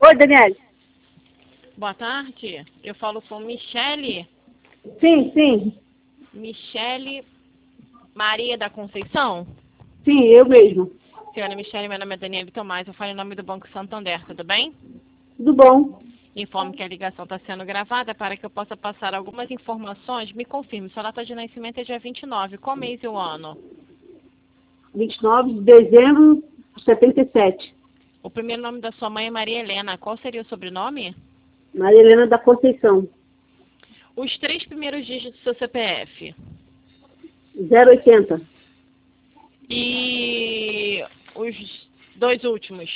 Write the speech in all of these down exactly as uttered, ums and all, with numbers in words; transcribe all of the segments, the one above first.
Oi, Daniele. Boa tarde. Eu falo com Michele. Sim, sim. Michele Maria da Conceição? Sim, eu mesmo. Senhora Michele, meu nome é Daniele Tomás. Eu falo em nome do Banco Santander, tudo bem? Tudo bom. Informo que a ligação está sendo gravada para que eu possa passar algumas informações. Me confirme, sua data de nascimento é dia vinte e nove. Qual mês e o ano? vinte e nove de dezembro de setenta e sete. O primeiro nome da sua mãe é Maria Helena. Qual seria o sobrenome? Maria Helena da Conceição. Os três primeiros dígitos do seu C P F. zero oitenta. E os dois últimos.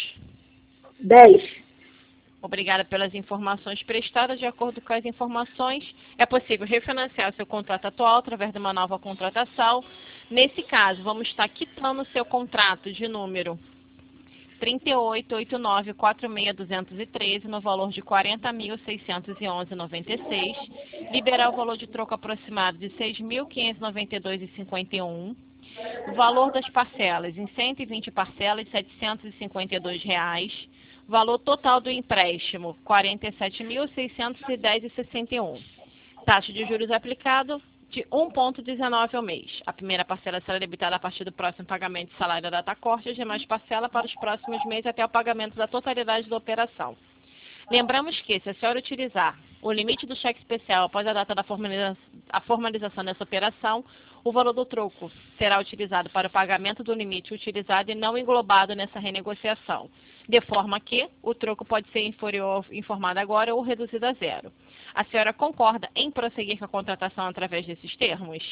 dez. Obrigada pelas informações prestadas. De acordo com as informações, é possível refinanciar seu contrato atual através de uma nova contratação. Nesse caso, vamos estar quitando o seu contrato de número trinta e oito, oitenta e nove, quarenta e seis, duzentos e treze no valor de quarenta mil, seiscentos e onze reais e noventa e seis centavos. Liberar o valor de troco aproximado de seis mil, quinhentos e noventa e dois reais e cinquenta e um centavos. O valor das parcelas em cento e vinte parcelas de setecentos e cinquenta e dois reais. Valor total do empréstimo, quarenta e sete mil, seiscentos e dez reais e sessenta e um centavos. Taxa de juros aplicado de um vírgula dezenove ao mês. A primeira parcela será debitada a partir do próximo pagamento de salário da data corte, as demais parcelas para os próximos meses até o pagamento da totalidade da operação. Lembramos que, se a senhora utilizar o limite do cheque especial após a data da formaliza- a formalização dessa operação, o valor do troco será utilizado para o pagamento do limite utilizado e não englobado nessa renegociação, de forma que o troco pode ser inferior informado agora ou reduzido a zero. A senhora concorda em prosseguir com a contratação através desses termos?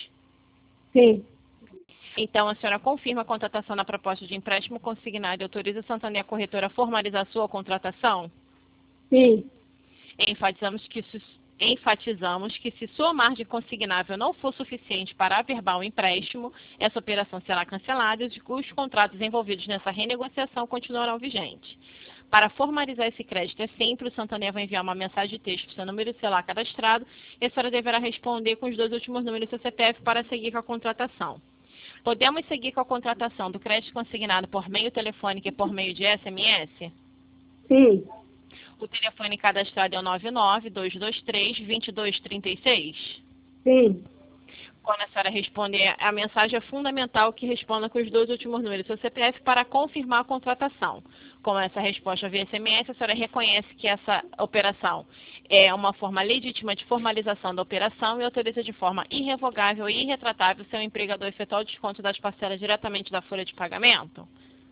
Sim. Então, a senhora confirma a contratação na proposta de empréstimo consignado e autoriza a Santander Corretora a formalizar a sua contratação? Sim. Enfatizamos que, se, enfatizamos que se sua margem consignável não for suficiente para averbar o empréstimo, essa operação será cancelada e os, os contratos envolvidos nessa renegociação continuarão vigentes. Para formalizar esse crédito é simples, o Santander vai enviar uma mensagem de texto com seu número de celular cadastrado e a senhora deverá responder com os dois últimos números do seu C P F para seguir com a contratação. Podemos seguir com a contratação do crédito consignado por meio telefônico e por meio de S M S? Sim. O telefone cadastrado é o nove nove, dois dois três, dois dois três seis. Sim. Quando a senhora responder, a mensagem é fundamental que responda com os dois últimos números do seu C P F para confirmar a contratação. Com essa resposta via S M S, a senhora reconhece que essa operação é uma forma legítima de formalização da operação e autoriza de forma irrevogável e irretratável seu empregador efetuar o desconto das parcelas diretamente da folha de pagamento?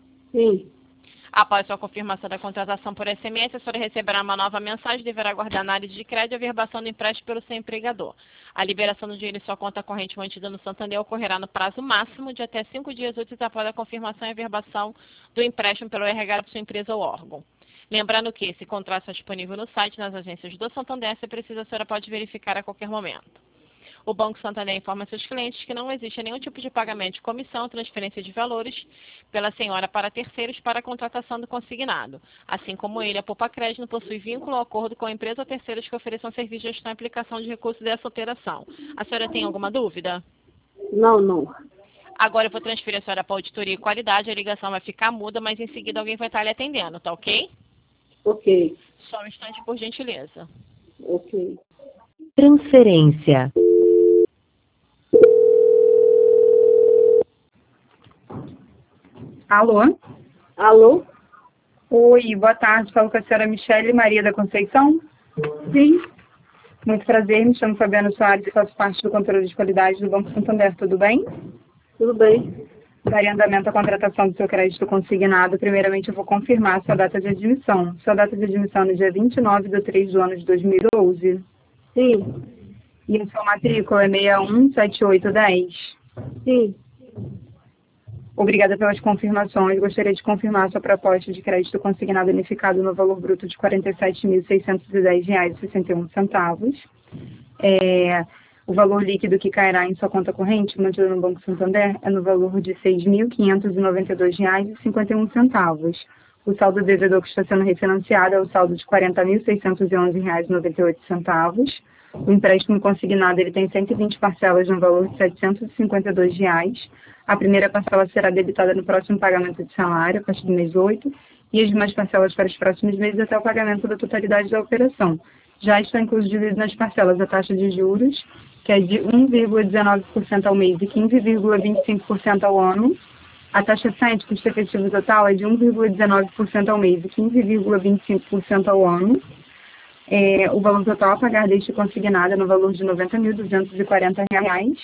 Sim. Após sua confirmação da contratação por S M S, a senhora receberá uma nova mensagem e deverá aguardar análise de crédito e averbação do empréstimo pelo seu empregador. A liberação do dinheiro em sua conta corrente mantida no Santander ocorrerá no prazo máximo de até cinco dias úteis após a confirmação e averbação do empréstimo pelo R H da sua empresa ou órgão. Lembrando que esse contrato está disponível no site nas agências do Santander, se precisa, a senhora pode verificar a qualquer momento. O Banco Santander informa seus clientes que não existe nenhum tipo de pagamento de comissão, transferência de valores pela senhora para terceiros para a contratação do consignado. Assim como ele, a Poupa Crédito não possui vínculo ou acordo com a empresa ou terceiros que ofereçam serviço de gestão e aplicação de recursos dessa operação. A senhora tem alguma dúvida? Não, não. Agora eu vou transferir a senhora para a auditoria e qualidade, a ligação vai ficar muda, mas em seguida alguém vai estar lhe atendendo, tá ok? Ok. Só um instante, por gentileza. Ok. Transferência. Alô? Alô? Oi, boa tarde. Falo com a senhora Michele Maria da Conceição. Sim. Muito prazer, me chamo Fabiana Soares e faço parte do controle de qualidade do Banco Santander. Tudo bem? Tudo bem. Daria andamento à contratação do seu crédito consignado. Primeiramente, eu vou confirmar a sua data de admissão. Sua data de admissão é no dia vinte e nove de três do ano de dois mil e doze. Sim. E a sua matrícula é seis um sete oito um zero. Sim. Obrigada pelas confirmações. Gostaria de confirmar a sua proposta de crédito consignado unificado no valor bruto de quarenta e sete mil, seiscentos e dez reais e sessenta e um centavos. É, o valor líquido que cairá em sua conta corrente, mantido no Banco Santander, é no valor de seis mil, quinhentos e noventa e dois reais e cinquenta e um centavos. O saldo devedor que está sendo refinanciado é o saldo de quarenta mil, seiscentos e onze reais e noventa e oito centavos. O empréstimo consignado ele tem cento e vinte parcelas no valor de setecentos e cinquenta e dois reais. A primeira parcela será debitada no próximo pagamento de salário, a partir do mês oito, e as demais parcelas para os próximos meses até o pagamento da totalidade da operação. Já está incluído nas parcelas a taxa de juros, que é de um vírgula dezenove por cento ao mês e quinze vírgula vinte e cinco por cento ao ano. A taxa sete, custo efetivo total, é de um vírgula dezenove por cento ao mês e quinze vírgula vinte e cinco por cento ao ano. É, o valor total a pagar deste consignado é no valor de noventa mil duzentos e quarenta reais.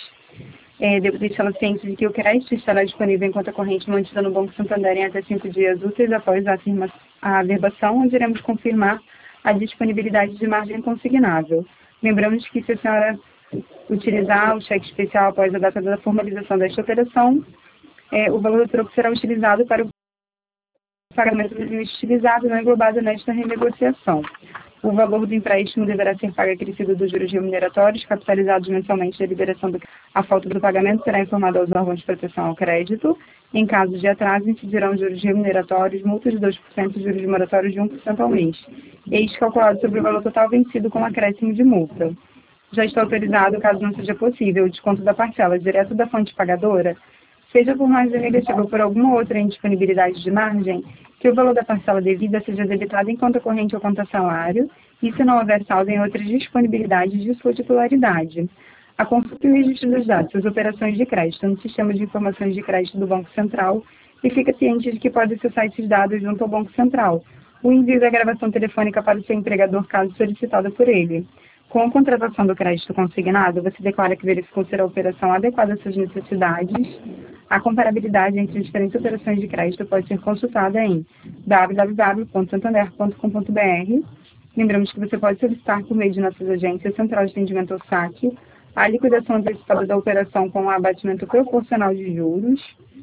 É, devo deixá-la ciente de que o crédito estará disponível em conta corrente mantida no Banco Santander em até cinco dias úteis após a, afirma, a averbação, onde iremos confirmar a disponibilidade de margem consignável. Lembramos que se a senhora utilizar o cheque especial após a data da formalização desta operação, é, o valor do troco será utilizado para o pagamento do limite utilizado não englobado nesta renegociação. O valor do empréstimo deverá ser pago acrescido dos juros remuneratórios, capitalizados mensalmente da liberação do... A falta do pagamento será informada aos órgãos de proteção ao crédito. Em caso de atraso, incidirão juros remuneratórios, multas de dois por cento e juros moratórios de um por cento ao mês. Este calculado sobre o valor total vencido com acréscimo de multa. Já está autorizado, caso não seja possível, o desconto da parcela direto da fonte pagadora, seja por margem negativa ou por alguma outra indisponibilidade de margem, que o valor da parcela devida seja debitado em conta corrente ou conta salário, e se não houver saldo em outras disponibilidades de sua titularidade. A consulta e o registro dos dados das operações de crédito no Sistema de Informações de Crédito do Banco Central e fica ciente de que pode acessar esses dados junto ao Banco Central. O envio da gravação telefônica para o seu empregador, caso solicitada por ele. Com a contratação do crédito consignado, você declara que verificou ser a operação adequada às suas necessidades. A comparabilidade entre as diferentes operações de crédito pode ser consultada em w w w ponto santander ponto com ponto b r. Lembramos que você pode solicitar por meio de nossas agências Central de Atendimento ao Saque a liquidação antecipada da operação com o abatimento proporcional de juros,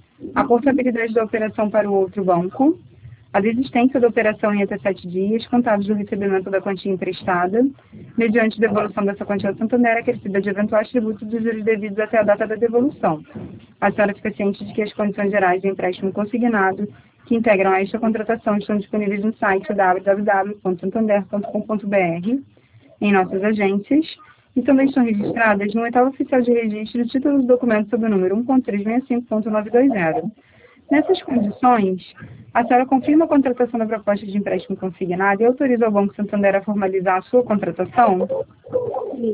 a portabilidade da operação para o outro banco, a desistência da operação em até sete dias, contados do recebimento da quantia emprestada, mediante devolução dessa quantia ao Santander, acrescida de eventuais tributos dos juros devidos até a data da devolução. A senhora fica ciente de que as condições gerais de empréstimo consignado que integram esta contratação estão disponíveis no site w w w ponto santander ponto com ponto b r, em nossas agências, e também estão registradas no Edital Oficial de Registro títulos e documentos sob o número um ponto trezentos e sessenta e cinco ponto novecentos e vinte. Nessas condições, a senhora confirma a contratação da proposta de empréstimo consignado e autoriza o Banco Santander a formalizar a sua contratação? Sim.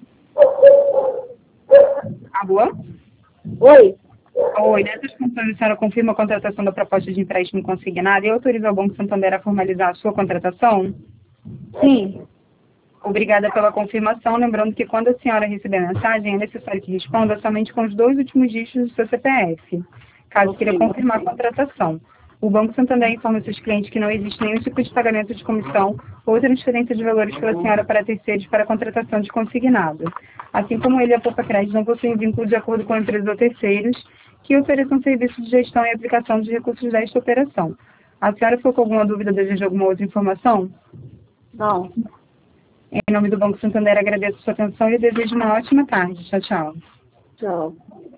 Alô? Oi. Oi, nessas condições, a senhora confirma a contratação da proposta de empréstimo consignado e autoriza o Banco Santander a formalizar a sua contratação? Sim. Obrigada pela confirmação, lembrando que quando a senhora receber a mensagem, é necessário que responda somente com os dois últimos dígitos do seu C P F, caso Ok. queira confirmar a contratação. O Banco Santander informa seus clientes que não existe nenhum tipo de pagamento de comissão ou transferência de valores pela senhora para terceiros para a contratação de consignado. Assim como ele e a Poupa Crédito não possuem vínculo de acordo com empresas ou terceiros que ofereçam serviços de gestão e aplicação de recursos desta operação. A senhora ficou com alguma dúvida, deseja alguma outra informação? Não. Em nome do Banco Santander, agradeço a sua atenção e desejo uma ótima tarde. Tchau, tchau. Tchau.